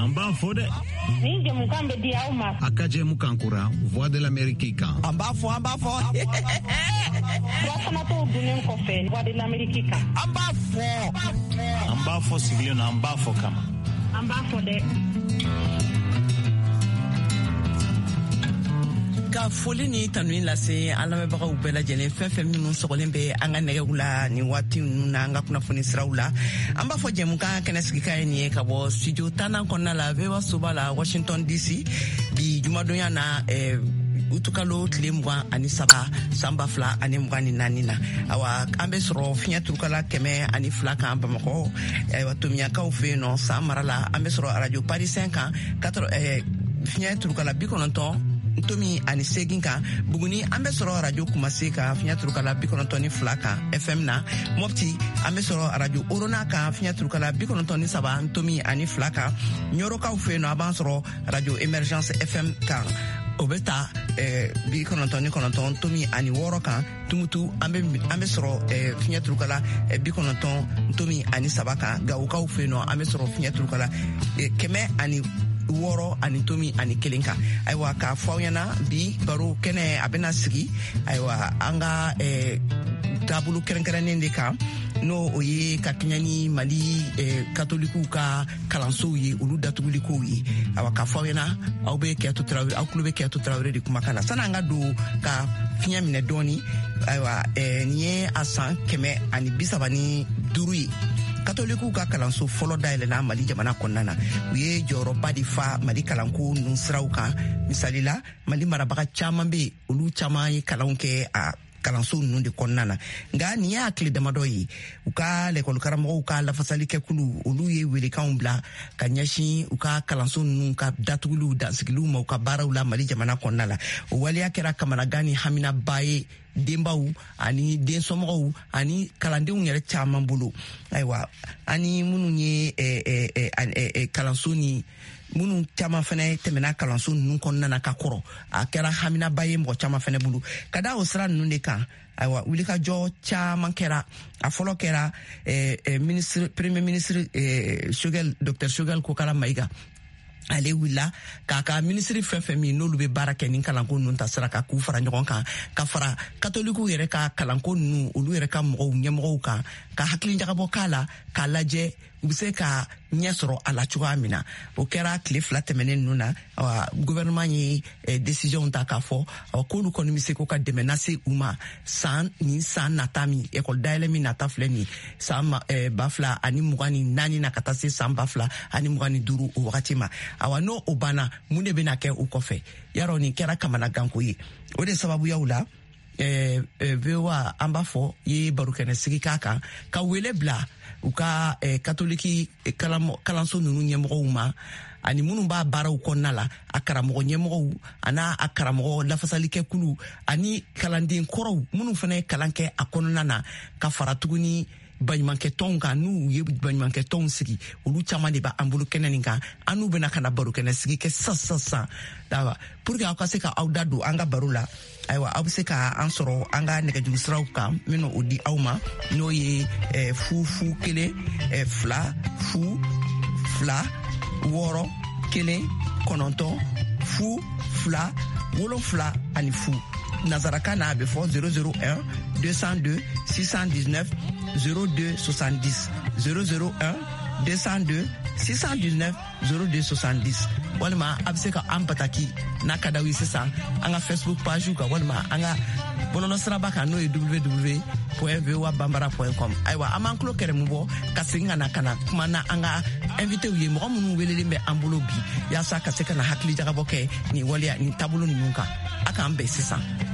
Amba fode. Ninge mukambe di auma. Akaje mukankura, Voix de l'Amérique. Amba fo. Wasana to dunen kofe, Voix de l'Amérique. Amba fo sigilen amba fo kama. Amba fode. Ka foli ni tanwin lase an lamɛnbagaw bɛɛ lajɛlen fɛn minnu sɔgɔlen bɛ an ka nɛgɛw la ni waati ninnu na an ka kunnafoni siraw la an b'a fɔ jɛmukan kɛnɛ sigika ye nin ye ka bɔ studio 10 kɔnɔna la VOA Soba la Washington DC bi jumadonya na utukalo tile 23 san 2024 na awa an bɛ sɔrɔ fiɲɛ turukala 102 kan Bamakɔ Tomiyakaw fɛ yen nɔ san mara la an bɛ sɔrɔ radio Paris 5 kan fiɲɛ turukala 90 Ntomi ani segin kan Buguni an bɛ sɔrɔ radio Kumase kan fiɲɛ turukala 92 kan FM na Mopti an bɛ sɔrɔ radio Orona kan fiɲɛ turukala 93 Ntomi ani 2 kan Nyorokaw fɛ yen nɔ a b'an sɔrɔ radio Emergence FM kan o bɛ ta 99 Ntomi ani 6 kan Tumutu an bɛ sɔrɔ fiɲɛ turukala 90 Ntomi ani 3 kan Gawukaw fɛ yen nɔ an bɛ sɔrɔ fiɲɛ turukala 100 ani 6 ani Ntomi ani 1 kan ayiwa k'a fɔ aw ɲɛna bi baro kɛnɛ a bɛna sigi ayiwa an ka taabolo kɛrɛnkɛrɛnnen de kan n'o o ye ka kɛɲɛ ni Mali katolikuw ka kalansow ye olu datugulikow ye ayiwa k'a fɔ aw ɲɛna aw tulo bɛ Kiyatu Tarawele de kumakan na sanni an ka don ka fiɲɛ minɛ dɔɔni ayiwa nin ye a san 135 ye katolikuw ka kalanso fɔlɔ dayɛlɛna Mali jamana kɔnɔna na u ye jɔyɔrɔba de fa Mali kalanko ninnu siraw kan misali la Mali marabaga caman bɛ olu caman ye kalanw kɛ a kalanso ninnu de kɔnɔna na nka nin y'a tile damadɔ ye u ka lɛkɔlikaramɔgɔw ka lafasalikɛkulu olu ye welekanw bila ka ɲɛsin u ka kalanso ninnu ka datuguliw dansigiliw ma u ka baaraw la Mali jamana kɔnɔna la o waleya kɛra kamanagan ni haminaba ye denbaw ani densɔmɔgɔw ani kalandenw yɛrɛ caman bolo ayiwa ani minnu ye kalanso ni minnu caman fɛnɛ tɛmɛna kalanso ninnu kɔnɔna na ka kɔrɔ a kɛra haminaba ye mɔgɔ caman fɛnɛ bolo ka da o sira ninnu de kan ayiwa wulikajɔ caman kɛra a fɔlɔ kɛra premier ministre Dr Choguel Kokala Mayiga ale wulila k'a ka minisiri fɛn min n'olu bɛ baara kɛ ni kalanko ninnu ta sira kan k'u fara ɲɔgɔn kan ka fara katolikuw yɛrɛ ka kalanko ninnu olu yɛrɛ ka ɲɛmɔgɔw kan ka hakilijagabɔ k'a la k'a lajɛ u bɛ se ka ɲɛ sɔrɔ a la cogoya min na o kɛra tile 2 tɛmɛnen ninnu na gouvernement ye décision ta k'a fɔ k'olu kɔni bɛ se k'u ka dɛmɛ lase u ma san nata min école dayɛlɛ min nata filɛ nin san 2024 na ka taa se san 2025 o wagati ma awa n'o o banna mun de bɛna kɛ u kɔfɛ yarɔ nin kɛra kamanaganko ye o de sababuyaw la VOA an b'a fɔ ye barokɛnɛ sigi k'a kan ka wele bila u ka katoliki kalanso ninnu ɲɛmɔgɔw ma ani minnu b'a baaraw kɔnɔna la a karamɔgɔ ɲɛmɔgɔw an'a a karamɔgɔ lafasalikɛkulu ani kalanden kɔrɔw minnu fana ye kalan kɛ a kɔnɔna na ka fara tuguni baɲumankɛtɔnw kan n'u ye baɲumankɛtɔnw sigi olu caman de b'an bolo kɛnɛ nin kan an n'u bɛna ka na barokɛnɛ sigi kɛ sisan pour que aw ka se ka aw da don an ka baro la ayiwa aw bɛ se ka an sɔrɔ an ka nɛgɛjuru siraw kan n bɛna o di aw ma n'o ye 0 1 2 0 2 6 1 9 0 2 7 ani 0 nazarakan na a bɛ fɔ 001 202 619 02 70 001 202 619 02 70 walima a bɛ se ka an bataki n'a ka d'aw ye sisan an ka Facebook page kan walima an ka bɔlɔlɔ siraba kan n'o ye www.voabambara.com ayiwa an b'an tulo kɛrɛmu bɔ ka segin ka na kuma na an ka invité ye mɔgɔ minnu welelen bɛ an bolo bi yaasa ka se ka na hakili jagabɔ kɛ nin waleya nin taabolo ninnu kan a k'an bɛn sisan